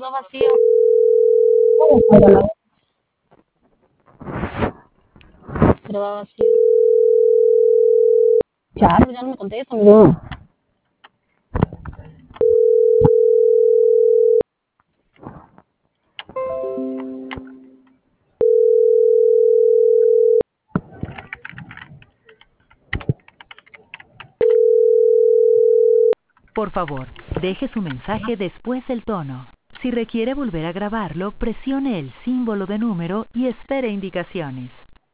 va vacío. Pero va vacío. Claro, ya no me contesta, amigo. Por favor, deje su mensaje después del tono. Si requiere volver a grabarlo, presione el símbolo de número y espere indicaciones.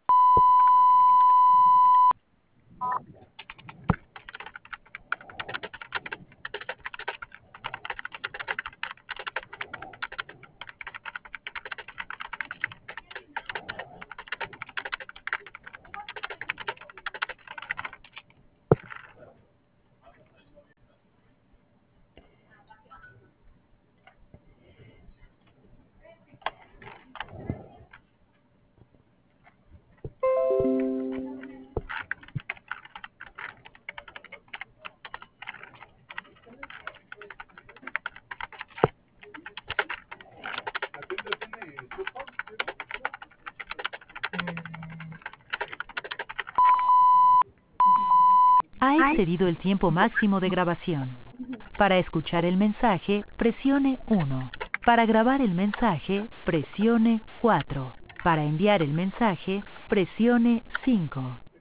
Ha excedido el tiempo máximo de grabación. Para escuchar el mensaje, presione 1. Para grabar el mensaje, presione 4. Para enviar el mensaje, presione 5.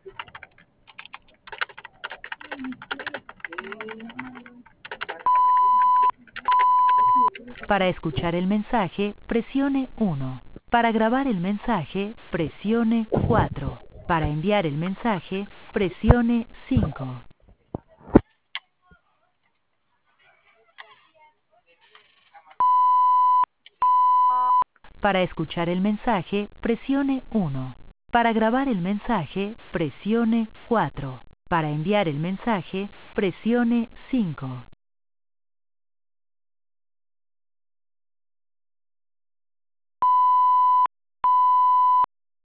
Para escuchar el mensaje, presione 1. Para grabar el mensaje, presione 4. Para enviar el mensaje, presione 5. Para escuchar el mensaje, presione 1. Para grabar el mensaje, presione 4. Para enviar el mensaje, presione 5.